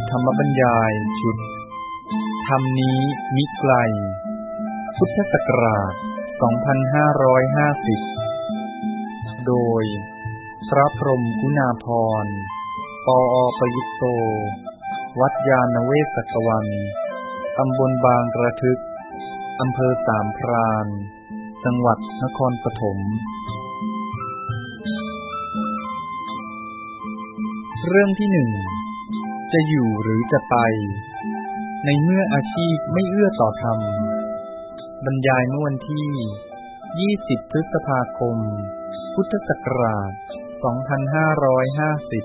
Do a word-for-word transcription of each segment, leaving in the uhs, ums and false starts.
ธรรมบรรยายชุดธรรมนี้มิไกลพุทธศักราชสองพันห้าร้อยห้าสิบโดยพระพรหมคุณาภรณ์ปอประยุตโตวัดยานเวศกวันตำบลบางกระทึกอำเภอสามพรานจังหวัดนครปฐมเรื่องที่หนึ่งจะอยู่หรือจะไปในเมื่ออาชีพไม่เอื้อต่อธรรมบรรยายเมื่อวันที่ยี่สิบพฤษภาคมพุทธศักราชสองพันห้าร้อยห้าสิบ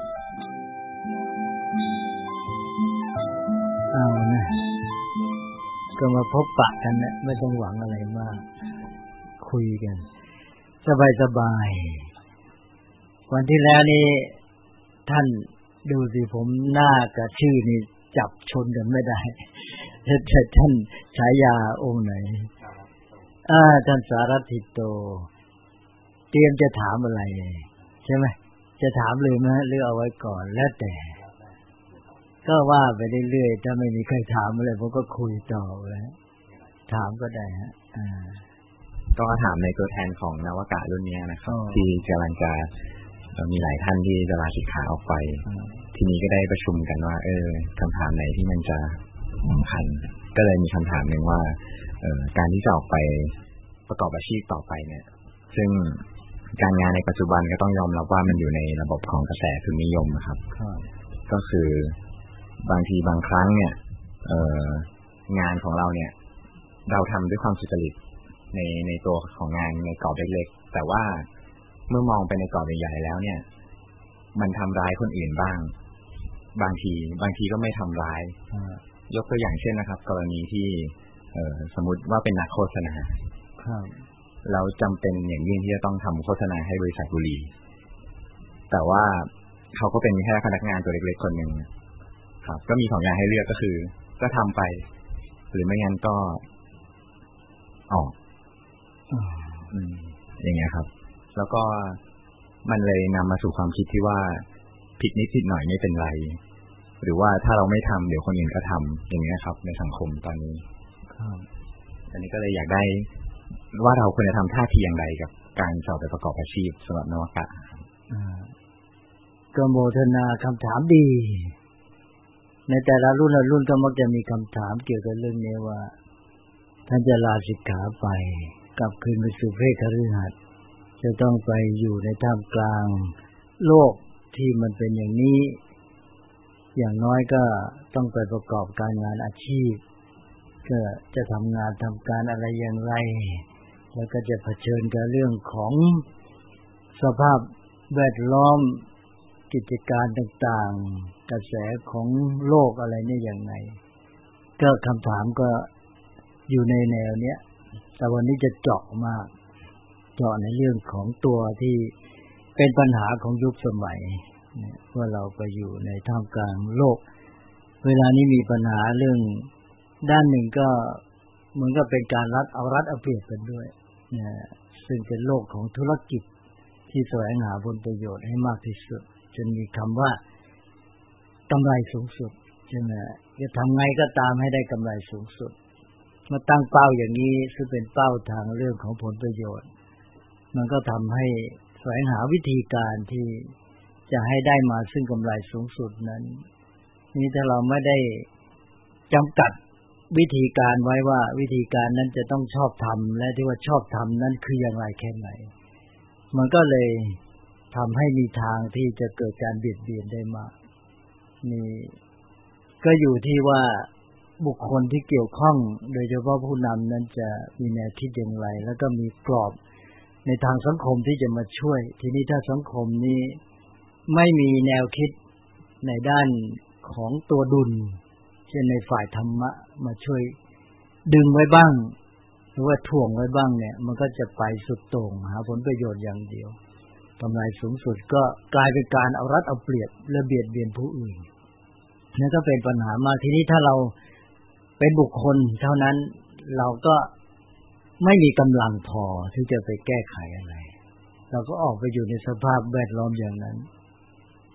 เอานะก็มาพบปะกันนะไม่ต้องหวังอะไรมากคุยกันสบายๆวันที่แล้วนี่ท่านดูสิผมหน้ากับชื่อนี่จับชนกันไม่ได้แต่ท่านฉายาองค์ไหนอ่าท่านสารัตถิโตเตรียมจะถามอะไรใช่ไหมจะถามเลยไหมหรือเอาไว้ก่อนแล้วแต่ก็ว่าไปเรื่อยๆถ้าไม่มีใครถามอะไรผมก็คุยต่อแล้วถามก็ได้ฮะอ่าก็ถามในตัวแทนของนวากะรุ่นนี้นะครับที่กำลังจะมีหลายท่านที่จะลาสิกขาออกไปทีนี้ก็ได้ประชุมกันว่าเออคำถามไหนที่มันจะสำคัญก็เลยมีคำถามหนึ่งว่าเออการที่จะออกไปประกอบอาชีพต่อไปเนี่ยซึ่งการงานในปัจจุบันก็ต้องยอมรับว่ามันอยู่ในระบบของกระแสทุนนิยมนะครับก็คือบางทีบางครั้งเนี่ยเอองานของเราเนี่ยเราทำด้วยความสุจริตในในตัวของงานในกรอบเล็กๆแต่ว่าเมื่อมองไปในกรอบใหญ่ๆแล้วเนี่ยมันทำร้ายคนอื่นบ้างบางทีบางทีก็ไม่ทำร้ายยกตัวอย่างเช่นนะครับกรณีที่เอ่อสมมุติว่าเป็นนักโฆษณาเราจำเป็นอย่างยิ่งที่จะต้องทำโฆษณาให้บริษัทบุหรี่แต่ว่าเขาก็เป็นแค่พนักงานตัวเล็กๆคนหนึ่งครับก็มีสองอย่างให้เลือกก็คือก็ทำไปหรือไม่งั้นก็ออกอืมอย่างเงี้ยครับแล้วก็มันเลยนำมาสู่ความคิดที่ว่าผิดนิดผิดหน่อยไม่เป็นไรหรือว่าถ้าเราไม่ทำเดี๋ยวคนอื่นก็ทำอย่างเงี้ยครับในสังคมตอนนี้ครับอันนี้ก็เลยอยากได้ว่าเราควรจะทำท่าทีอย่างไรกับการสอบไปประกอบอาชีพสำหรับนวากะก็โมทนาคำถามดีในแต่ละรุ่นละรุ่นก็มักจะมีคำถามเกี่ยวกับเรื่องนี้ว่าท่านจะลาสิกขาไปกลับคืนไปสู่เพศคฤหัสถ์จะต้องไปอยู่ในท่ามกลางโลกที่มันเป็นอย่างนี้อย่างน้อยก็ต้องไปประกอบการงานอาชีพก็จะทำงานทำการอะไรอย่างไรแล้วก็จะเผชิญกับเรื่องของสภาพแวดล้อมกิจการต่างๆกระแสของโลกอะไรนี่อย่างไรก็คำถามก็อยู่ในแนวเนี้ยแต่วันนี้จะเจาะมากเจาะในเรื่องของตัวที่เป็นปัญหาของยุคสมัยว่าเราไปอยู่ในท่ามกลางโลกเวลานี้มีปัญหาเรื่องด้านหนึ่งก็เหมือนกับเป็นการรัดเอารัดเอาเปรียบกันด้วยนะซึ่งเป็นโลกของธุรกิจที่แสวงหาผลประโยชน์ให้มากที่สุดจนมีคำว่ากำไรสูงสุดใช่ไหมจะทำไงก็ตามให้ได้กำไรสูงสุดมาตั้งเป้าอย่างนี้ซึ่งเป็นเป้าทางเรื่องของผลประโยชน์มันก็ทำให้แสวงหาวิธีการที่จะให้ได้มาซึ่งกำไรสูงสุดนั้นนี่ถ้าเราไม่ได้จำกัดวิธีการไว้ว่าวิธีการนั้นจะต้องชอบทำและที่ว่าชอบทำนั้นคืออย่างไรแค่ไหนมันก็เลยทำให้มีทางที่จะเกิดการเบียดเบียนได้มากนี่ก็อยู่ที่ว่าบุคคลที่เกี่ยวข้องโดยเฉพาะผู้นำนั้นจะมีแนวคิดอย่างไรแล้วก็มีกรอบในทางสังคมที่จะมาช่วยทีนี้ถ้าสังคมนี้ไม่มีแนวคิดในด้านของตัวดุลเช่นในฝ่ายธรรมะมาช่วยดึงไว้บ้างหรือว่าถ่วงไว้บ้างเนี่ยมันก็จะไปสุดโต่งหาผลประโยชน์อย่างเดียวกำไรสูงสุดก็กลายเป็นการเอารัดเอาเปรียบและเบียดเบียนผู้อื่นนั่นก็เป็นปัญหามากทีนี้ถ้าเราเป็นบุคคลเท่านั้นเราก็ไม่มีกำลังพอที่จะไปแก้ไขอะไรเราก็ออกไปอยู่ในสภาพแวดล้อมอย่างนั้น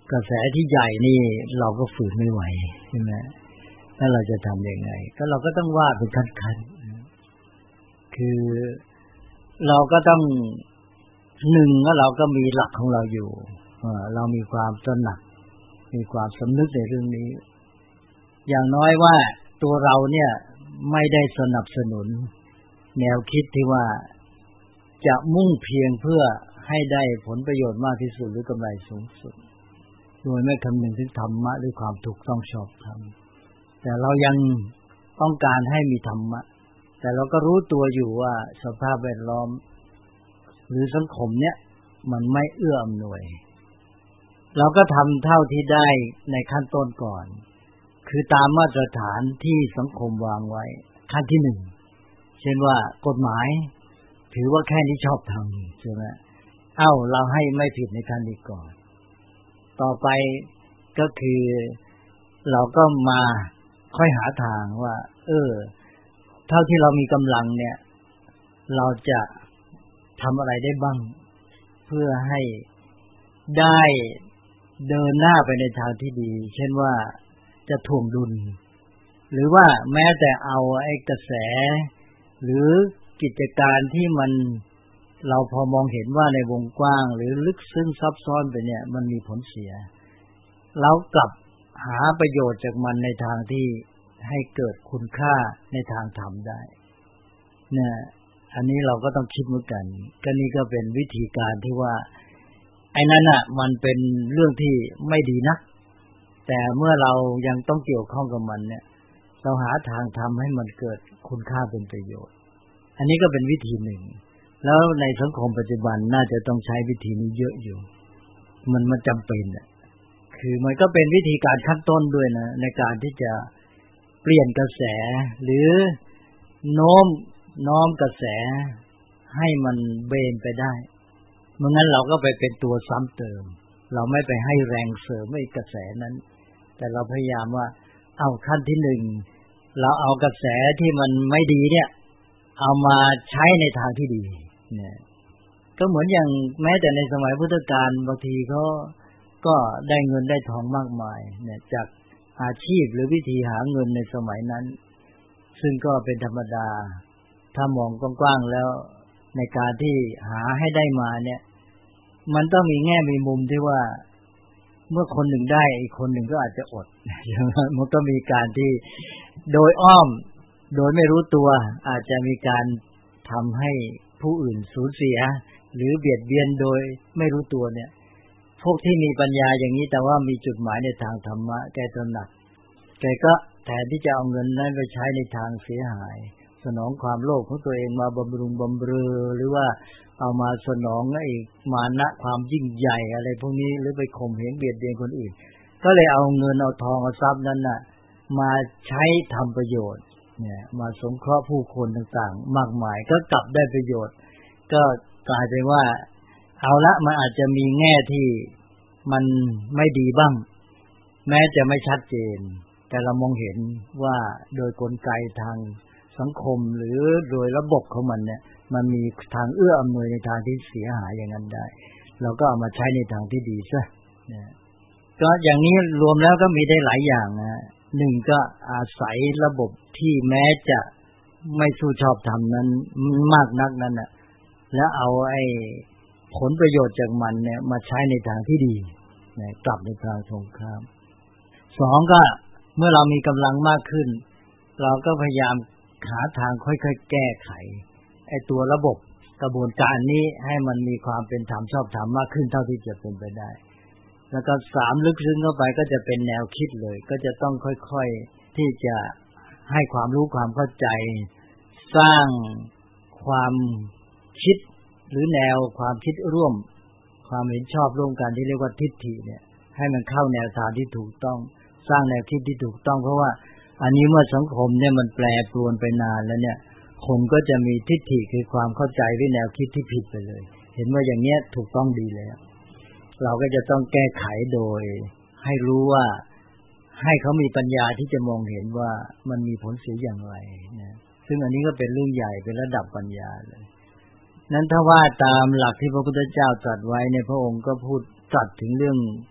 กระแสที่ใหญ่นี่เราก็ฝืนไม่ไหวใช่ไหมแล้วเราจะทำยังไงก็เราก็ต้องว่าเป็นขั้นๆคือเราก็ต้องหนึ่งแล้วเราก็มีหลักของเราอยู่เรามีความตระหนักมีความสำนึกในเรื่องนี้อย่างน้อยว่าตัวเราเนี่ยไม่ได้สนับสนุนแนวคิดที่ว่าจะมุ่งเพียงเพื่อให้ได้ผลประโยชน์มากที่สุดหรือกำไรสูงสุดโดยไม่คำนึงถึงธรรมะหรือความถูกต้องชอบธรรมแต่เรายังต้องการให้มีธรรมะแต่เราก็รู้ตัวอยู่ว่าสภาพแวดล้อมหรือสังคมเนี่ยมันไม่เอื้ออำนวยเราก็ทำเท่าที่ได้ในขั้นต้นก่อนคือตามมาตรฐานที่สังคมวางไว้ขั้นที่หนึ่งเช่นว่ากฎหมายถือว่าแค่นี้ชอบธรรมใช่ไหมเอ้าเราให้ไม่ผิดในขั้นนี้ก่อนต่อไปก็คือเราก็มาค่อยหาทางว่าเออเท่าที่เรามีกำลังเนี่ยเราจะทำอะไรได้บ้างเพื่อให้ได้เดินหน้าไปในทางที่ดีเช่นว่าจะถ่วงดุลหรือว่าแม้แต่เอาไอ้กระแสหรือกิจการที่มันเราพอมองเห็นว่าในวงกว้างหรือลึกซึ้งซับซ้อนไปเนี่ยมันมีผลเสียเรากลับหาประโยชน์จากมันในทางที่ให้เกิดคุณค่าในทางธรรมได้เนี่ยอันนี้เราก็ต้องคิดเหมือนกันก็นี่ก็เป็นวิธีการที่ว่าไอ้นั่นน่ะมันเป็นเรื่องที่ไม่ดีนักแต่เมื่อเรายังต้องเกี่ยวข้องกับมันเนี่ยเราหาทางทำให้มันเกิดคุณค่าเป็นประโยชน์อันนี้ก็เป็นวิธีหนึ่งแล้วในสังคมปัจจุบันน่าจะต้องใช้วิธีนี้เยอะอยู่มันมันจำเป็นอ่ะคือมันก็เป็นวิธีการขั้นต้นด้วยนะในการที่จะเปลี่ยนกระแสหรือโน้มน้อมกระแสให้มันเบนไปได้เมื่องั้นเราก็ไปเป็นตัวซ้ำเติมเราไม่ไปให้แรงเสริมให้กระแสนั้นแต่เราพยายามว่าเอาขั้นที่หนึ่งเราเอากระแสที่มันไม่ดีเนี่ยเอามาใช้ในทางที่ดีเนี่ยก็เหมือนอย่างแม้แต่ในสมัยพุทธกาลบางทีเขาก็ได้เงินได้ทองมากมายเนี่ยจากอาชีพหรือวิธีหาเงินในสมัยนั้นซึ่งก็เป็นธรรมดาถ้ามองกว้างๆแล้วในการที่หาให้ได้มาเนี่ยมันต้องมีแง่มีมุมที่ว่าเมื่อคนหนึ่งได้อีกคนหนึ่งก็อาจจะอดมันก็มีการที่โดยอ้อมโดยไม่รู้ตัวอาจจะมีการทำให้ผู้อื่นสูญเสียหรือเบียดเบียนโดยไม่รู้ตัวเนี่ยพวกที่มีปัญญาอย่างนี้แต่ว่ามีจุดหมายในทางธรรมะแกตระหนักแกก็แทนที่จะเอาเงินนั้นไปใช้ในทางเสียหายสนองความโลภของตัวเองมาบำรุงบำเรอหรือว่าเอามาสนองไอ้มานะความยิ่งใหญ่อะไรพวกนี้หรือไปข่มเหงเบียดเบียนคนอื่นก็เลยเอาเงินเอาทองเอาทรัพย์นั้นน่ะมาใช้ทำประโยชน์เนี่ยมาสงเคราะห์ผู้คนต่างๆมากมายก็กลับได้ประโยชน์ก็กลายเป็นว่าเอาละมันอาจจะมีแง่ที่มันไม่ดีบ้างแม้จะไม่ชัดเจนแต่เรามองเห็นว่าโดยกลไกทางสังคมหรือโดยระบบของมันเนี่ยมันมีทางเอื้ออำนวยในทางที่เสียหายอย่างนั้นได้เราก็เอามาใช้ในทางที่ดีซะนะก็อย่างนี้รวมแล้วก็มีได้หลายอย่างนะหนึ่งก็อาศัยระบบที่แม้จะไม่สู้ชอบธรรมนั้นมากนักนั้นน่ะแล้วเอาไอ้ผลประโยชน์จากมันเนี่ยมาใช้ในทางที่ดีนะกลับในทางตรงข้ามสองก็เมื่อเรามีกำลังมากขึ้นเราก็พยายามหาทางค่อยๆแก้ไขไอ้ตัวระบบกระบวนการนี้ให้มันมีความเป็นธรรมชอบธรรมมากขึ้นเท่าที่จะเป็นไปได้แล้วก็สามลึกซึ้งเข้าไปก็จะเป็นแนวคิดเลยก็จะต้องค่อยๆที่จะให้ความรู้ความเข้าใจสร้างความคิดหรือแนวความคิดร่วมความเห็นชอบร่วมกันที่เรียกว่าทิฏฐิเนี่ยให้มันเข้าแนวทางที่ถูกต้องสร้างแนวคิดที่ถูกต้องเพราะว่าอันนี้เมื่อสังคมเนี่ยมันแปรปรวนไปนานแล้วเนี่ยคนก็จะมีทิฏฐิคือความเข้าใจด้วยแนวคิดที่ผิดไปเลยเห็นว่าอย่างเนี้ยถูกต้องดีแล้วเราก็จะต้องแก้ไขโดยให้รู้ว่าให้เขามีปัญญาที่จะมองเห็นว่ามันมีผลเสียอย่างไรนะซึ่งอันนี้ก็เป็นเรื่องใหญ่เป็นระดับปัญญาเลยนั้นถ้าว่าตามหลักที่พระพุทธเจ้าตรัสไว้ในพระองค์ก็พูดตรัสถึงเรื่อง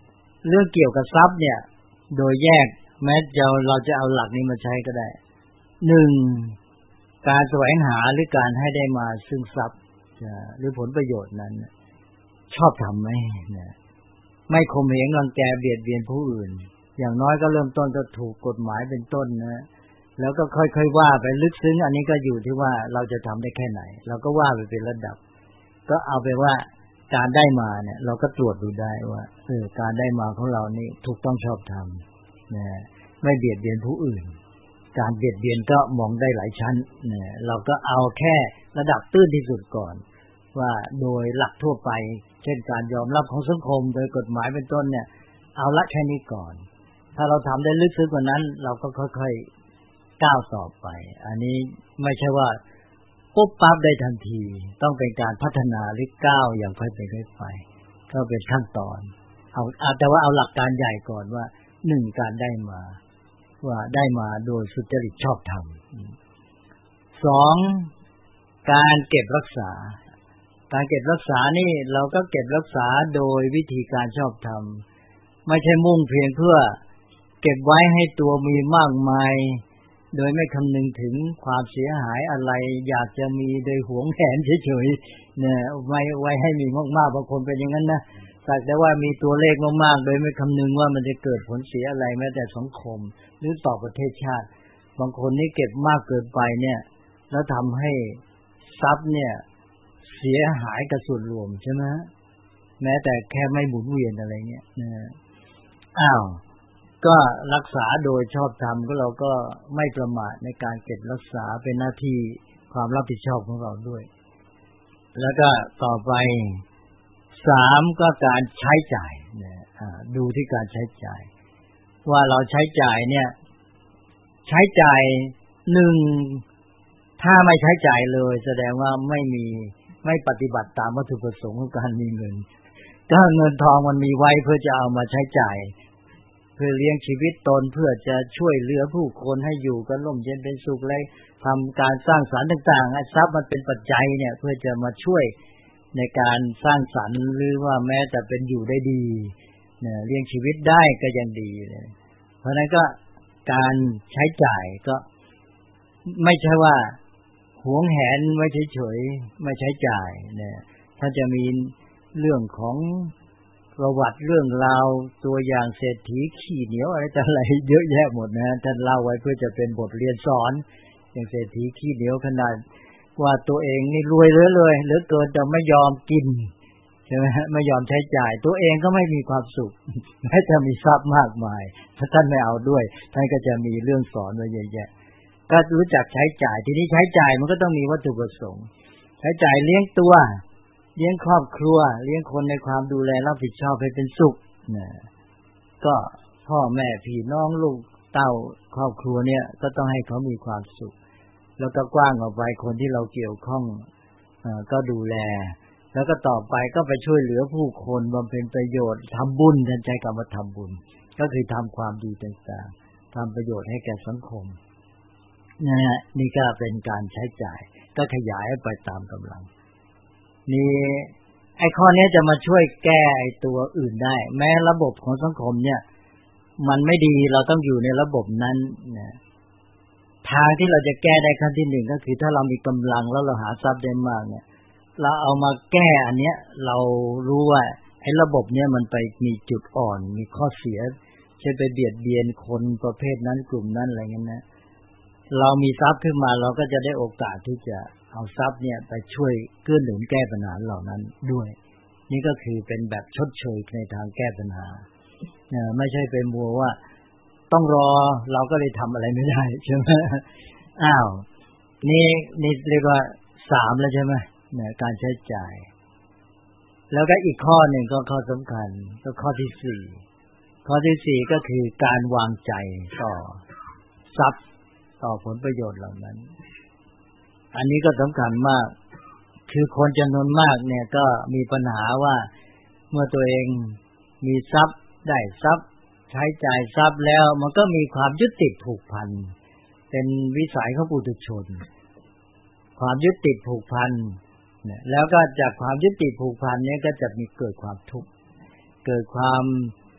เรื่องเกี่ยวกับทรัพย์เนี่ยโดยแยกแม้จะเราจะเอาหลักนี้มาใช้ก็ได้หนึ่งการแสวงหาหรือการให้ได้มาซึ่งทรัพย์หรือผลประโยชน์นั้นชอบทำไหมนะไม่ข่มเหงรังแกเบียดเบียนผู้อื่นอย่างน้อยก็เริ่มต้นก็ถูกกฎหมายเป็นต้นนะแล้วก็ค่อยๆว่าไปลึกซึ้งอันนี้ก็อยู่ที่ว่าเราจะทำได้แค่ไหนเราก็ว่าไปเป็นระดับก็เอาไปว่าการได้มาเนี่ยเราก็ตรวจดูได้ว่าเออการได้มาของเรานี่ถูกต้องชอบธรรมนะไม่เบียดเบียนผู้อื่นการเบียดเบียนก็มองได้หลายชั้นนะเราก็เอาแค่ระดับตื้นที่สุดก่อนว่าโดยหลักทั่วไปเช่นการยอมรับของสังคมโดยกฎหมายเป็นต้นเนี่ยเอาละแค่นี้ก่อนถ้าเราทำได้ลึกซึ้งกว่านั้นเราก็ค่อยๆก้าวต่อไปอันนี้ไม่ใช่ว่าปุ๊บปั๊บได้ทันทีต้องเป็นการพัฒนาหรือก้าวอย่างค่อยไปค่อยไปก็เป็นขั้นตอนเอาแต่ว่าเอาหลักการใหญ่ก่อนว่าหนึ่งการได้มาว่าได้มาโดยสุจริตชอบธรรมสองการเก็บรักษาการเก็บรักษานี่เราก็เก็บรักษาโดยวิธีการชอบธรรมไม่ใช่มุ่งเพียงเพื่อเก็บไว้ให้ตัวมีมากมายโดยไม่คำนึงถึงความเสียหายอะไรอยากจะมีโดยหวงแหนเฉยๆเนี่ยไว้ไว้ให้มีมากๆบางคนเป็นอย่างนั้นนะสักแต่ว่ามีตัวเลขมากๆโดยไม่คำนึงว่ามันจะเกิดผลเสียอะไรแม้แต่สังคมหรือต่อประเทศชาติบางคนนี่เก็บมากเกินไปเนี่ยแล้วทำให้ทรัพย์เนี่ยเสียหายกับส่วนรวมใช่ไหมแม้แต่แค่ไม่หมุนเวียนอะไรเงี้ยนะอ้าวก็รักษาโดยชอบธรรมก็เราก็ไม่ประมาทในการเก็บรักษาเป็นหน้าที่ความรับผิดชอบของเราด้วยแล้วก็ต่อไปสามก็การใช้จ่ายนะดูที่การใช้จ่ายว่าเราใช้จ่ายเนี่ยใช้จ่ายหนึ่งถ้าไม่ใช้จ่ายเลยแสดงว่าไม่มีไม่ปฏิบัติตามวัตถุประสงค์ของการมีเงินถ้าเงินทองมันมีไว้เพื่อจะเอามาใช้จ่ายเพื่อเลี้ยงชีวิตตนเพื่อจะช่วยเหลือผู้คนให้อยู่กันร่มเย็นเป็นสุขและทำการสร้างสรรค์ต่างๆทรัพย์มันเป็นปัจจัยเนี่ยเพื่อจะมาช่วยในการสร้างสรรค์หรือว่าแม้แต่เป็นอยู่ได้ดีเนี่ยเลี้ยงชีวิตได้ก็ยังดีเลยเพราะนั้นก็การใช้จ่ายก็ไม่ใช่ว่าหวงแหนไว้เฉยๆไม่ใช้จ่ายเนี่ยถ้าจะมีเรื่องของประวัติเรื่องราวตัวอย่างเศรษฐีขี้เหนียวอะไรต่างๆเยอะแยะหมดนะท่านเล่าไว้เพื่อจะเป็นบทเรียนสอนอย่างเศรษฐีขี้เหนียวขนาดว่าตัวเองนี่รวยเหลือเลยเหลือเกินแต่ไม่ยอมกินใช่ไหมไม่ยอมใช้จ่ายตัวเองก็ไม่มีความสุขแม้จะมีทรัพย์มากมายถ้าท่านไม่เอาด้วยท่านก็จะมีเรื่องสอนไว้เยอะแยะก็รู้จักใช้จ่ายทีนี้ใช้จ่ายมันก็ต้องมีวัตถุประสงค์ใช้จ่ายเลี้ยงตัวเลี้ยงครอบครัวเลี้ยงคนในความดูแลรับผิดชอบให้เป็นสุขนะก็พ่อแม่พี่น้องลูกเต้าครอบครัวเนี่ยก็ต้องให้เขามีความสุขแล้วก็กว้างออกไปคนที่เราเกี่ยวข้องอ่าก็ดูแลแล้วก็ต่อไปก็ไปช่วยเหลือผู้คนบำเพ็ญประโยชน์ทำบุญท่านใช้คำว่าทำบุญก็คือทำความดีต่างๆทำประโยชน์ให้แก่สังคมนะฮะนี่ก็เป็นการใช้จ่ายก็ขยายไปตามกำลังนี่ไอ้ข้อนี้จะมาช่วยแก้ไอ้ตัวอื่นได้แม้ระบบของสังคมเนี่ยมันไม่ดีเราต้องอยู่ในระบบนั้นนะทางที่เราจะแก้ได้ขั้นที่หนึ่งก็คือถ้าเรามีกำลังแล้วเราหาทรัพย์ได้มากเนี่ยเราเอามาแก้อันเนี้ยเรารู้ว่าไอ้ระบบเนี้ยมันไปมีจุดอ่อนมีข้อเสียใช่ไปเบียดเบียนคนประเภทนั้นกลุ่มนั้นอะไรเงี้ยนะเรามีทรัพย์ขึ้นมาเราก็จะได้โอกาสที่จะเอาทรัพย์เนี่ยไปช่วยเกื้อหนุนแก้ปัญหาเหล่านั้นด้วยนี่ก็คือเป็นแบบชดเชยในทางแก้ปัญหาเนี่ยไม่ใช่เป็นมัวว่าต้องรอเราก็เลยทำอะไรไม่ได้ใช่ไหมอ้าวนี่นี่เรียกว่าสามแล้วใช่ไหมเนี่ยการใช้จ่ายแล้วก็อีกข้อหนึ่งก็ข้อสำคัญก็ข้อที่สี่ข้อที่สี่ก็คือการวางใจต่อทรัพย์ต่อผลประโยชน์เหล่านั้นอันนี้ก็สำคัญมากคือคนจำนวนมากเนี่ยก็มีปัญหาว่าเมื่อตัวเองมีทรัพย์ได้ทรัพย์ใช้จ่ายทรัพย์แล้วมันก็มีความยึดติดผูกพันเป็นวิสัยของปุถุชนความยึดติดผูกพันเนี่ยแล้วก็จากความยึดติดผูกพันนี้ก็จะมีเกิดความทุกข์เกิดความ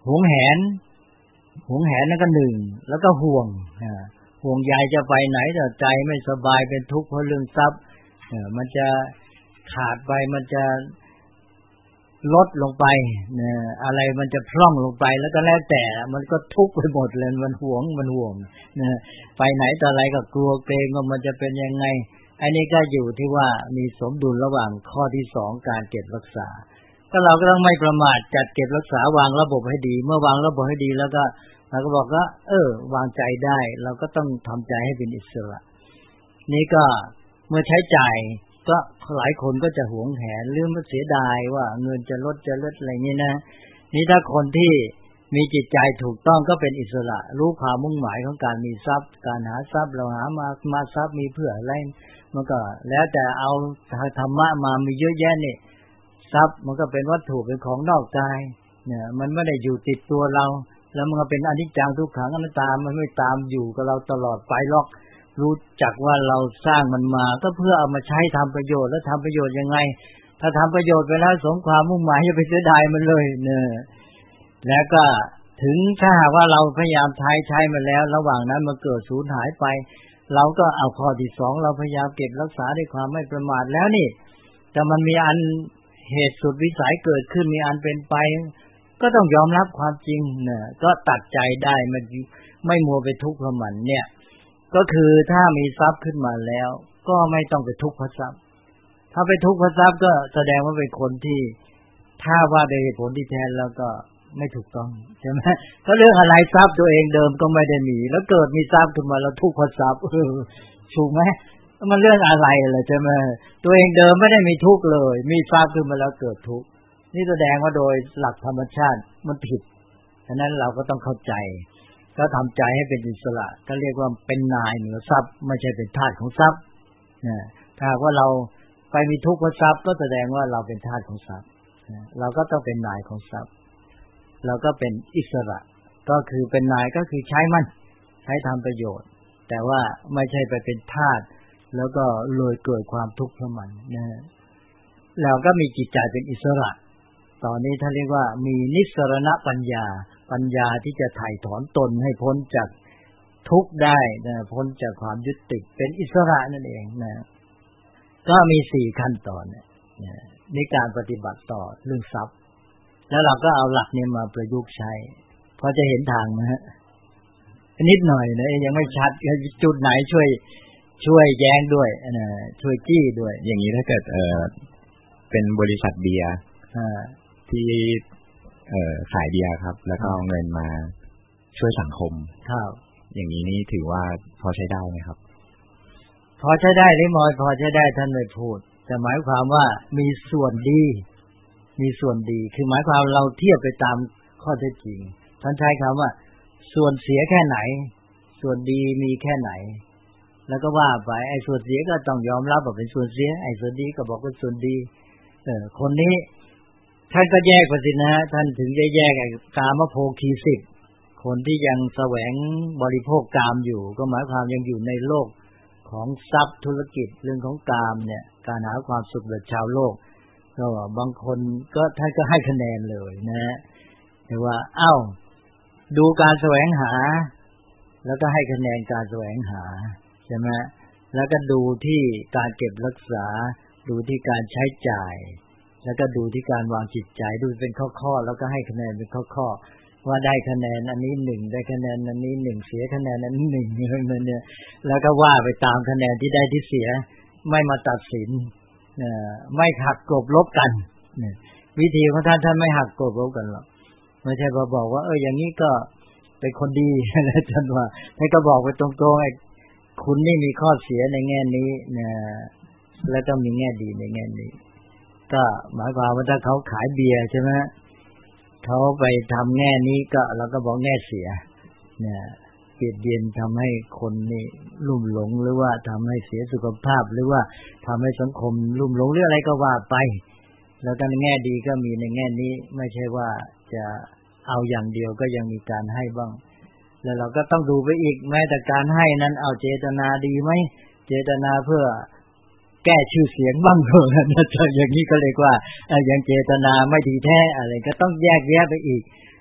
หวงแหนหวงแหนนั่นก็หนึ่งแล้วก็ห่วงอ่าห่วงใยจะไปไหนแต่ใจไม่สบายเป็นทุกข์เพราะเรื่องทรัพย์เออมันจะขาดไปมันจะลดลงไปเนี่ยอะไรมันจะพร่องลงไปแล้วก็แล้วแต่มันก็ทุกข์ไปหมดเลยมันหวงมันห่วงเนี่ยไปไหนต่ออะไรก็กลัวเกรงว่ามันจะเป็นยังไงอันนี้ก็อยู่ที่ว่ามีสมดุลระหว่างข้อที่สองการเก็บรักษาก็เราก็ต้องไม่ประมาทจัดเก็บรักษาวางระบบให้ดีเมื่อวางระบบให้ดีแล้วก็เราก็บอกว่าเออวางใจได้เราก็ต้องทำใจให้เป็นอิสระนี่ก็เมื่อใช้จ่ายก็หลายคนก็จะหวงแหนหรือมันเสียดายว่าเงินจะลดจะลดอะไรนี่นะนี่ถ้าคนที่มีจิตใจถูกต้องก็เป็นอิสระรู้ความมุ่งหมายของการมีทรัพย์การหาทรัพย์เราหามามาทรัพย์มีเพื่ออะไรมันก็แล้วแต่เอาธรรมะมามีเยอะแยะนี่ทรัพย์มันก็เป็นวัตถุเป็นของนอกกายเนี่ยมันไม่ได้อยู่ติดตัวเราแล้วมันก็เป็นอนิจจังทุกขังอนัตตามันไม่ตามอยู่กับเราตลอดไปหรอกรู้จักว่าเราสร้างมันมาก็เพื่อเอามาใช้ทำประโยชน์แล้วทำประโยชน์ยังไงถ้าทำประโยชน์ไปแล้วสมความมุ่งหมายอย่าไปเสียดายมันเลยเนี่ยแล้วก็ถึงถ้าหากว่าเราพยายามใช้ใช้มาแล้วระหว่างนั้นมันเกิดสูญหายไปเราก็เอาข้อที่สองเราพยายามเก็บรักษาด้วยความไม่ประมาทแล้วนี่แต่มันมีอันเหตุสุดวิสัยเกิดขึ้นมีอันเป็นไปก็ต้องยอมรับความจริงเนี่ยก็ตัดใจได้มันไม่มัวไปทุกข์กับมันเนี่ยก็คือถ้ามีทรัพย์ขึ้นมาแล้วก็ไม่ต้องไปทุกข์เพราะทรัพย์ถ้าไปทุกข์เพราะทรัพย์ก็แสดงว่าเป็นคนที่ถ้าว่าโดยเหตุผลที่แท้แล้วก็ไม่ถูกต้องใช่ไหมก็เรื่องอะไรทรัพย์ตัวเองเดิมก็ไม่ได้มีแล้วเกิดมีทรัพย์ขึ้นมาแล้วทุกข์เพราะทรัพย์ถูกไหมมันเรื่องอะไรล่ะใช่ไหมตัวเองเดิมไม่ได้มีทุกข์เลยมีทรัพย์ขึ้นมาแล้วเกิดทุกข์นี่แสดงว่าโดยหลักธรรมชาติมันผิดฉะนั้นเราก็ต้องเข้าใจก็ทำใจให้เป็นอิสระก็เรียกว่าเป็นนายเหนือทรัพย์ไม่ใช่เป็นทาสของทรัพย์นะถ้าว่าเราไปมีทุกข์เพราะทรัพย์ก็แสดงว่าเราเป็นทาสของทรัพย์เราก็ต้องเป็นนายของทรัพย์เราก็เป็นอิสระก็คือเป็นนายก็คือใช้มันใช้ทำประโยชน์แต่ว่าไม่ใช่ไปเป็นทาสแล้วก็เลยเกิดความทุกข์เพราะมันนะเราก็มีจิตใจเป็นอิสระตอนนี้ท่านเรียกว่ามีนิสรณปัญญาปัญญาที่จะไถ่ถอนตนให้พ้นจากทุกข์ได้นะพ้นจากความยึดติดเป็นอิสระนั่นเองนะก็มีสี่ขั้นตอนเนี่ยในการปฏิบัติต่อเรื่องทรัพย์แล้วเราก็เอาหลักนี้มาประยุกต์ใช้พอจะเห็นทางนะฮะนิดหน่อยนะยังไม่ชัดจุดไหนช่วยช่วยแย้งด้วยนะช่วยจี้ด้วยอย่างนี้ถ้าเกิดเออเป็นบริษัทเบียร์ที่เอ่อขายเบียร์ครับแล้วก็เอาเงินมาช่วยสังคมครับอย่างนี้นี่ถือว่าพอใช้ได้ไหมครับพอใช้ได้หรือไม่พอใช้ได้ท่านไม่พูดแต่หมายความว่ามีส่วนดีมีส่วนดีคือหมายความเราเทียบไปตามข้อเท็จจริงท่านใช้คำว่าส่วนเสียแค่ไหนส่วนดีมีแค่ไหนแล้วก็ว่าไปไอ้ส่วนเสียก็ต้องยอมรับว่าเป็นส่วนเสียไอ้ส่วนดีก็บอกว่าส่วนดีเออคนนี้ท่านก็แยกไปสินะท่านถึงจะแยกไอ้กามโภคีสิบคนที่ยังแสวงบริโภคกามอยู่ก็หมายความยังอยู่ในโลกของทรัพย์ธุรกิจเรื่องของกามเนี่ยการหาความสุขแบบชาวโลกก็บางคนก็ท่านก็ให้คะแนนเลยนะแต่ว่าเอ้าดูการแสวงหาแล้วก็ให้คะแนนการแสวงหาใช่ไหมแล้วก็ดูที่การเก็บรักษาดูที่การใช้จ่ายแล้วก็ดูที่การวางจิตใจดูเป็นข้อๆแล้วก็ให้คะแนนเป็นข้อๆว่าได้คะแนนอันนี้หนึ่งได้คะแนนอันนี้หนึ่งเสียคะแนนอันนี้หนึ่งอย่างเงี้ยแล้วก็ว่าไปตามคะแนนที่ได้ที่เสียไม่มาตัดสินไม่หักกลบลบกันวิธีของท่านท่านไม่หักกลบลบกันหรอกไม่ใช่มาบอกว่าเอออย่างนี้ก็เป็นคนดีอะไรท่านว่าท่านก็บอกไปตรงๆไอ้คุณนี่มีข้อเสียในแง่นี้นะแล้วก็มีแง่ดีในแง่นี้ก็หมายความว่าถ้าเขาขายเบียร์ใช่ไหมเขาไปทำแง่นี้ก็เราก็บอกแง่เสียเนี่ยเบียดเบียนทำให้คนนี่ลุ่มหลงหรือว่าทำให้เสียสุขภาพหรือว่าทำให้สังคมลุ่มหลงหรืออะไรก็ว่าไปแล้วก็ในแง่ดีก็มีในแง่นี้ไม่ใช่ว่าจะเอาอย่างเดียวก็ยังมีการให้บ้างแล้วเราก็ต้องดูไปอีกแม้แต่การให้นั้นเอาเจตนาดีไหมเจตนาเพื่อแก้ชื่อเสียงบ้างเลยนะอย่างนี้ก็เรียกว่าอย่างเจตนาไม่ดีแท้อะไรก็ต้องแยกแยะไปอีก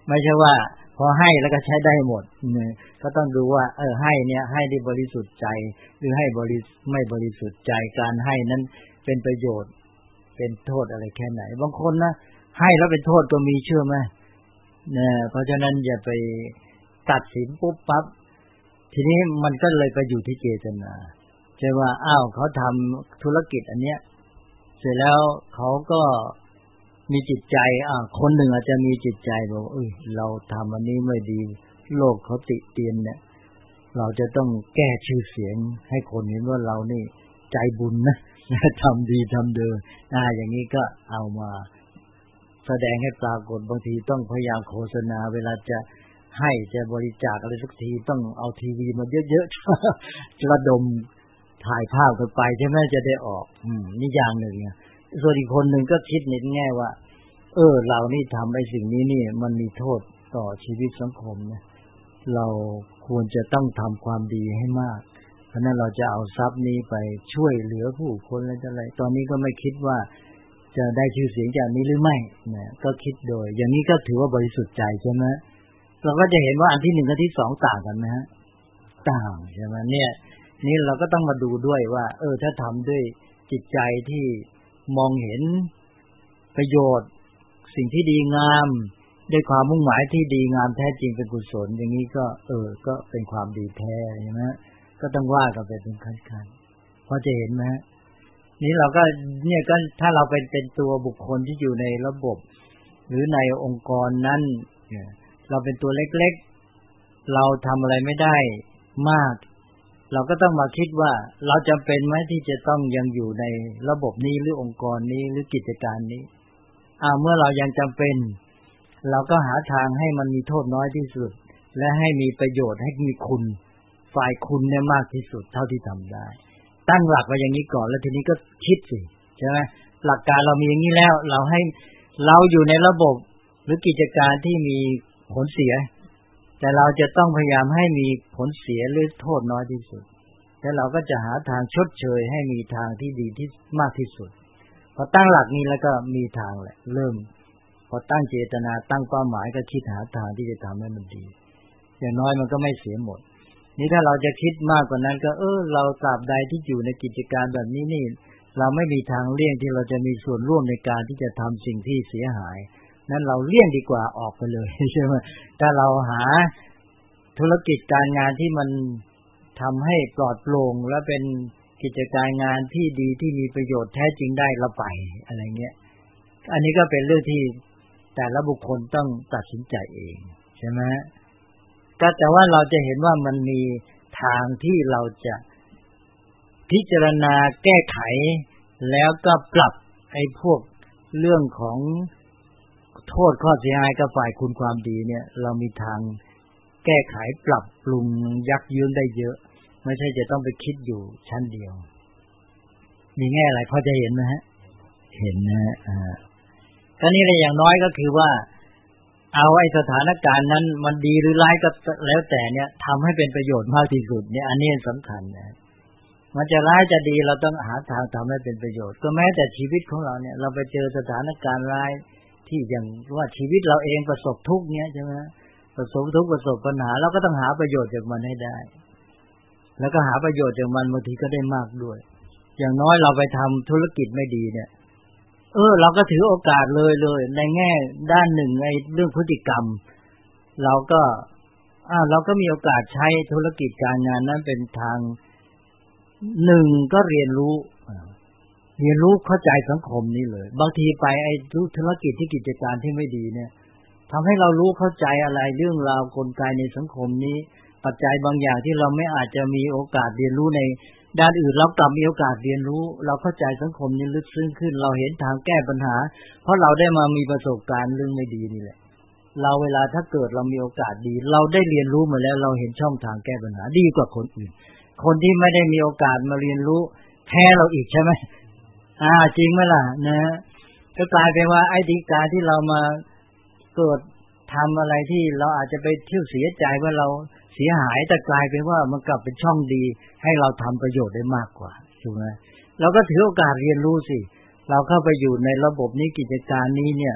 ไม่ใช่ว่าพอให้แล้วก็ใช้ได้หมดเนี่ยก็ต้องดูว่าเออให้เนี่ยให้ได้บริสุทธิ์ใจหรือให้บริไม่บริสุทธิ์ใจการให้นั้นเป็นประโยชน์เป็นโทษอะไรแค่ไหนบางคนนะให้แล้วเป็นโทษก็มีเชื่อไหมเนี่ยเพราะฉะนั้นอย่าไปตัดสินปุ๊บปั๊บทีนี้มันก็เลยไปอยู่ที่เจตนาใช่ว่าอ้าวเขาทำธุรกิจอันเนี้ยเสร็จแล้วเขาก็มีจิตใจอ่าคนหนึ่งอาจจะมีจิตใจบอกเอ้ยเราทำอันนี้ไม่ดีโลกเขาติเตียนเนี่ยเราจะต้องแก้ชื่อเสียงให้คนเห็นว่าเรานี่ใจบุญนะทำดีทำเดินอ่าอย่างนี้ก็เอามาแสดงให้ปรากฏบางทีต้องพยายามโฆษณาเวลาจะให้จะบริจาคอะไรสักทีต้องเอาทีวีมาเยอะๆระดมถ่ายภาพกันไปใช่ไหมจะได้ออกอืมนี่อย่างหนึ่งเนี่ยส่วนอีกคนหนึ่งก็คิดในแง่ว่าเออเรานี่ทำไอ้สิ่งนี้นี่มันมีโทษต่อชีวิตสังคมนะเราควรจะต้องทำความดีให้มากเพราะนั้นเราจะเอาทรัพย์นี้ไปช่วยเหลือผู้คนอะไรต่ออะไรตอนนี้ก็ไม่คิดว่าจะได้ชื่อเสียงจากนี้หรือไม่นะก็คิดโดยอย่างนี้ก็ถือว่าบริสุทธิ์ใจใช่ไหมเราก็จะเห็นว่าอันที่หนึ่งกับที่สองต่างกันนะฮะต่างใช่ไหมเนี่ยนี่เราก็ต้องมาดูด้วยว่าเออถ้าทำด้วยจิตใจที่มองเห็นประโยชน์สิ่งที่ดีงามด้วยความมุ่งหมายที่ดีงามแท้จริงเป็นกุศลอย่างนี้ก็เออก็เป็นความดีแท้ใช่ไหมก็ต้องว่ากันไปเป็นขั้นๆพอจะเห็นไหมนี้เราก็เนี่ยก็ถ้าเราเป็นเป็นตัวบุคคลที่อยู่ในระบบหรือในองค์กรนั้นเราเป็นตัวเล็กๆเราทำอะไรไม่ได้มากเราก็ต้องมาคิดว่าเราจำเป็นไหมที่จะต้องยังอยู่ในระบบนี้หรือองค์กรนี้หรือกิจการนี้อ่าเมื่อเรายังจำเป็นเราก็หาทางให้มันมีโทษน้อยที่สุดและให้มีประโยชน์ให้มีคุณฝ่ายคุณเนี่ยมากที่สุดเท่าที่ทำได้ตั้งหลักไว้อย่างนี้ก่อนแล้วทีนี้ก็คิดสิใช่ไหมหลักการเรามีอย่างนี้แล้วเราให้เราอยู่ในระบบหรือกิจการที่มีผลเสียแต่เราจะต้องพยายามให้มีผลเสียหรือโทษน้อยที่สุดแล้วเราก็จะหาทางชดเชยให้มีทางที่ดีที่มากที่สุดพอตั้งหลักนี้แล้วก็มีทางแหละเริ่มพอตั้งเจตนาตั้งเป้าหมายก็คิดหาทางที่จะทำให้มันดีอย่างน้อยมันก็ไม่เสียหมดนี่ถ้าเราจะคิดมากกว่านั้นก็เออเราตราบใดที่อยู่ในกิจการแบบนี้นี่เราไม่มีทางเลี่ยงที่เราจะมีส่วนร่วมในการที่จะทำสิ่งที่เสียหายนั้นเราเลี่ยงดีกว่าออกไปเลยใช่ไหมถ้าเราหาธุรกิจการงานที่มันทำให้ปลอดโปร่งและเป็นกิจการงานที่ดีที่มีประโยชน์แท้จริงได้เราไปอะไรเงี้ยอันนี้ก็เป็นเรื่องที่แต่ละบุคคลต้องตัดสินใจเองใช่ไหมก็แต่ว่าเราจะเห็นว่ามันมีทางที่เราจะพิจารณาแก้ไขแล้วก็ปรับไอ้พวกเรื่องของโทษข้อเสียหายกับฝ่ายคุณความดีเนี่ยเรามีทางแก้ไขปรับปรุงยักยื้องได้เยอะไม่ใช่จะต้องไปคิดอยู่ชั้นเดียวมีแง่อะไรพอจะเห็นไหมฮะเห็นนะฮะอ่าก็นี่แหละอย่างน้อยก็คือว่าเอาไอ้สถานการณ์นั้นมันดีหรือร้ายก็แล้วแต่เนี่ยทำให้เป็นประโยชน์มากที่สุดเนี่ยอันนี้สำคัญนะมันจะร้ายจะดีเราต้องหาทางทำให้เป็นประโยชน์ก็แม้แต่ชีวิตของเราเนี่ยเราไปเจอสถานการณ์ร้ายที่อย่างว่าชีวิตเราเองประสบทุกข์เนี้ยใช่ไหมประสบทุกข์ประสบปัญหาเราก็ต้องหาประโยชน์จากมันให้ได้แล้วก็หาประโยชน์จากมันบางทีก็ได้มากด้วยอย่างน้อยเราไปทำธุรกิจไม่ดีเนี่ยเออเราก็ถือโอกาสเลยเลยในแง่ด้านหนึ่งไอ้เรื่องพฤติกรรมเราก็อ่าเราก็มีโอกาสใช้ธุรกิจการงานนั้นเป็นทางหนึ่งก็เรียนรู้เรียนรู้เข้าใจสังคมนี้เลยบางทีไปไอ้ธุรกิจที่กิจการที่ไม่ดีเนี่ยทำให้เรารู้เข้าใจอะไรเรื่องราวกลไกในสังคมนี้ปัจจัยบางอย่างที่เราไม่อาจจะมีโอกาสเรียนรู้ในด้านอื่นเรากลับมีโอกาสเรียนรู้เราเข้าใจสังคมนี้ลึกซึ้งขึ้นเราเห็นทางแก้ปัญหาเพราะเราได้มามีประสบการณ์เรื่องไม่ดีนี่แหละเราเวลาถ้าเกิดเรามีโอกาสดีเราได้เรียนรู้มาแล้วเราเห็นช่องทางแก้ปัญหาดีกว่าคนอื่นคนที่ไม่ได้มีโอกาสมาเรียนรู้แพ้เราอีกใช่ไหมอ่าจริงไหมล่ะนะก็กลายเป็นว่าไอ้ดีการที่เรามาเกิดทำอะไรที่เราอาจจะไปเที่ยวเสียใจว่าเราเสียหายแต่กลายเป็นว่ามันกลับเป็นช่องดีให้เราทำประโยชน์ได้มากกว่าถูกไหมเราก็ถือโอกาสเรียนรู้สิเราเข้าไปอยู่ในระบบนี้กิจการนี้เนี่ย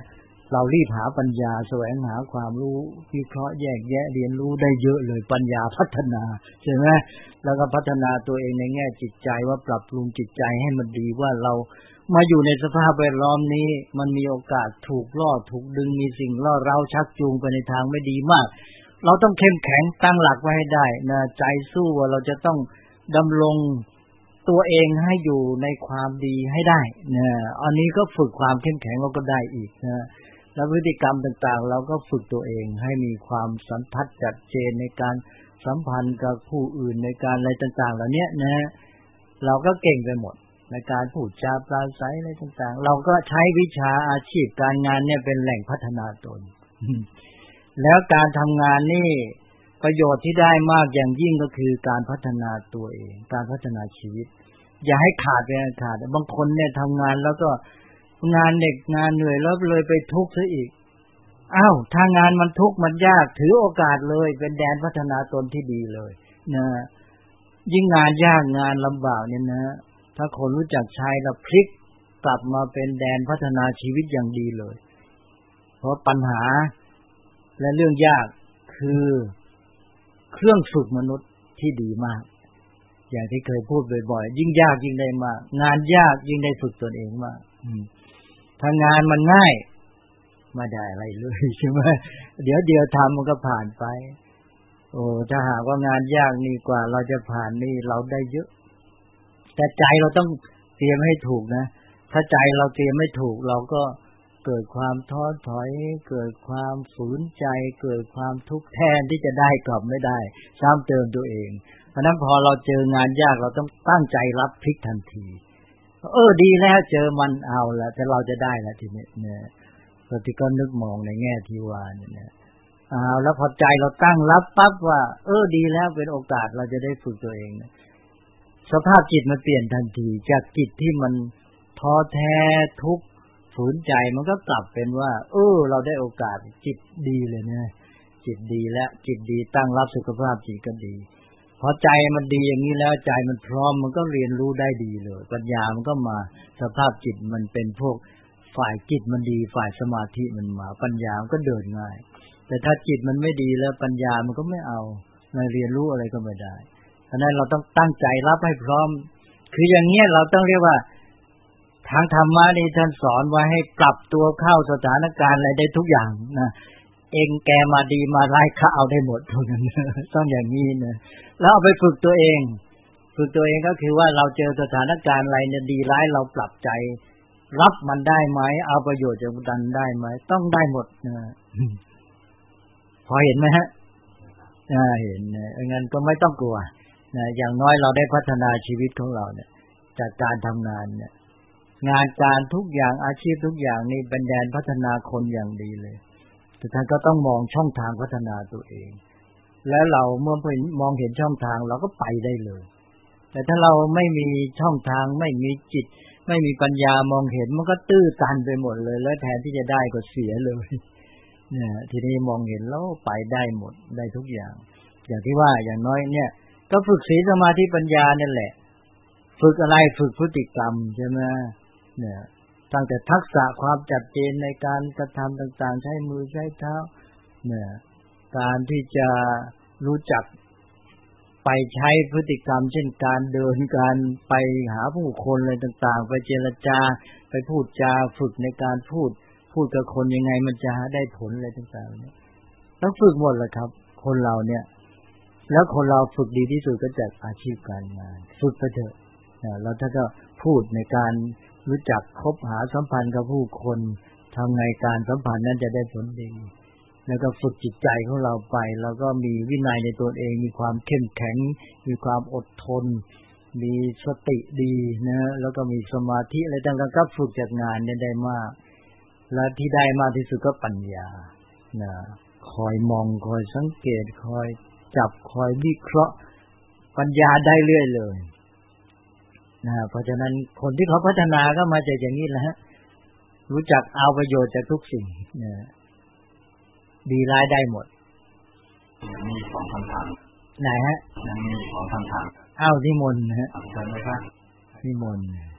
เรารีบหาปัญญาแสวงหาความรู้วิเคราะห์แยกแยะเรียนรู้ได้เยอะเลยปัญญาพัฒนาใช่ไหมแล้วก็พัฒนาตัวเองในแง่จิตใจว่าปรับปรุงจิตใจให้มันดีว่าเรามาอยู่ในสภาพแวดล้อมนี้มันมีโอกาสถูกล่อถูกดึงมีสิ่งล่อเร้าชักจูงไปในทางไม่ดีมากเราต้องเข้มแข็งตั้งหลักไว้ให้ได้นะใจสู้ว่าเราจะต้องดำรงตัวเองให้อยู่ในความดีให้ได้นะอันนี้ก็ฝึกความเข้มแข็งเราก็ได้อีกนะแล้วพฤติกรรมต่างๆเราก็ฝึกตัวเองให้มีความสัมพันธ์ชัดเจนในการสัมพันธ์กับผู้อื่นในการอะไรต่างๆเหล่านี้นะเราก็เก่งไปหมดในการพูดจาปราศัยอะไรต่างๆเราก็ใช้วิชาอาชีพการงานเนี่ยเป็นแหล่งพัฒนาตน แล้วการทำงานนี่ประโยชน์ที่ได้มากอย่างยิ่งก็คือการพัฒนาตัวเองการพัฒนาชีวิตอย่าให้ขาดไปขาดบางคนเนี่ยทำงานแล้วก็งานเด็กงานเหนื่อยแล้วเลยไปทุกข์ซะอีกอ้าวถ้างานมันทุกข์มันยากถือโอกาสเลยเป็นแดนพัฒนาตนที่ดีเลยนะยิ่งงานยากงานลำบากเนี่ยนะถ้าคนรู้จักใช้แล้วพลิกกลับมาเป็นแดนพัฒนาชีวิตอย่างดีเลยเพราะปัญหาและเรื่องยากคือเครื่องฝึกมนุษย์ที่ดีมากอย่างที่เคยพูดบ่อยๆยิ่งยากยิ่งได้มากงานยากยิ่งได้ฝึกตนเองมากถ้างานมันง่ายไม่ได้อะไรเลยใช่ไหมเดี๋ยวเดียวทำมันก็ผ่านไปโอ้ถ้าหากว่างานยากนี่กว่าเราจะผ่านนี่เราได้เยอะแต่ใจเราต้องเตรียมให้ถูกนะถ้าใจเราเตรียมไม่ถูกเราก็เกิดความท้อถอยเกิดความฝืนใจเกิดความทุกข์แทนที่จะได้กลับไม่ได้ซ้ำเติมตัวเองเพราะนั้นพอเราเจองานยากเราต้องตั้งใจรับพลิกทันทีเออดีแล้วเจอมันเอาแล้วแต่เราจะได้แล้วทีนี้เนี่ยเราที่ก็นึกมองในแง่ที่ว่าเนี่ยเอาแล้วพอใจเราตั้งรับปั๊บว่าเออดีแล้วเป็นโอกาสเราจะได้ฝึกตัวเองนะสภาพจิตมันเปลี่ยนทันทีจากจิตที่มันท้อแท้ทุกข์ฝืนใจมันก็กลับเป็นว่าเออเราได้โอกาสจิตดีเลยนะจิตดีและจิตดีตั้งรับสุขภาพจิตก็ดีพอใจมันดีอย่างนี้แล้วใจมันพร้อมมันก็เรียนรู้ได้ดีเลยปัญญามันก็มาสภาพจิตมันเป็นพวกฝ่ายจิตมันดีฝ่ายสมาธิมันมาปัญญามันก็เดินง่ายแต่ถ้าจิตมันไม่ดีแล้วปัญญามันก็ไม่เอาเรียนรู้อะไรก็ไม่ได้เพราะนั้นเราต้องตั้งใจรับให้พร้อมคืออย่างเงี้ยเราต้องเรียกว่าทางธรรมะนี่ท่านสอนไว้ให้ปรับตัวเข้าสถานการณ์อะไรได้ทุกอย่างนะเองแกมาดีมาร้ายข้าเอาได้หมดทุกนั้นต้องอย่างนี้นะแล้วเอาไปฝึกตัวเองฝึกตัวเองก็คือว่าเราเจอสถานการณ์อะไรเนี่ยดีร้ายเราปรับใจรับมันได้ไหมเอาประโยชน์จากมันได้ไหมต้องได้หมดนะพอเห็นไหมฮะอ่าเห็นนะงั้นก็ไม่ต้องกลัวนะอย่างน้อยเราได้พัฒนาชีวิตของเราเนี่ยจากการทำงานเนี่ยงานการทุกอย่างอาชีพทุกอย่างนี่เป็นแดนพัฒนาคนอย่างดีเลยแต่ท่านก็ต้องมองช่องทางพัฒนาตัวเองแล้วเราเมื่อมองเห็นช่องทางเราก็ไปได้เลยแต่ถ้าเราไม่มีช่องทางไม่มีจิตไม่มีปัญญามองเห็นมันก็ตื้อตันไปหมดเลยแล้วแทนที่จะได้ก็เสียเลยเนี่ยทีนี้มองเห็นแล้วไปได้หมดได้ทุกอย่างอย่างที่ว่าอย่างน้อยเนี่ยก็ฝึกศีลสมาธิปัญญานั่นแหละฝึกอะไรฝึกพฤติกรรมใช่ไหมเนี่ยตั้งแต่ทักษะความจัดเจนในการกระทำต่างๆใช้มือใช้เท้าเนี่ยการที่จะรู้จักไปใช้พฤติกรรมเช่นการเดินการไปหาผู้คนอะไรต่างๆไปเจรจาไปพูดจาฝึกในการพูดพูดกับคนยังไงมันจะได้ผลอะไรต่างๆเนี่ยต้องฝึกหมดเลยครับคนเราเนี่ยแล้วคนเราฝึกดีที่สุดก็จากอาชีพการงานฝึกไปเถอะแล้วถ้าก็พูดในการรู้จักคบหาสัมพันธ์กับผู้คนทำไงการสัมพันธ์นั้นจะได้ผลดีแล้วก็ฝึกจิตใจของเราไปแล้วก็มีวินัยในตัวเองมีความเข้มแข็งมีความอดทนมีสติดีนะแล้วก็มีสมาธิอะไรต่างๆก็ฝึกจากงานเนี่ยได้มากและที่ได้มากที่สุดก็ปัญญานะคอยมองคอยสังเกตคอยจับคอยวิเคราะห์ปัญญาได้เรื่อยเลยนะเพราะฉะนั้นคนที่เขาพัฒนาก็มาจากอย่างนี้แหละฮะรู้จักเอาประโยชน์จากทุกสิ่งนะดีร้ายได้หมดมีสองคำถามไหนฮะยังมีสองคำถามอ้าวนิมนต์ฮะเชิญเลยครับนิมนต์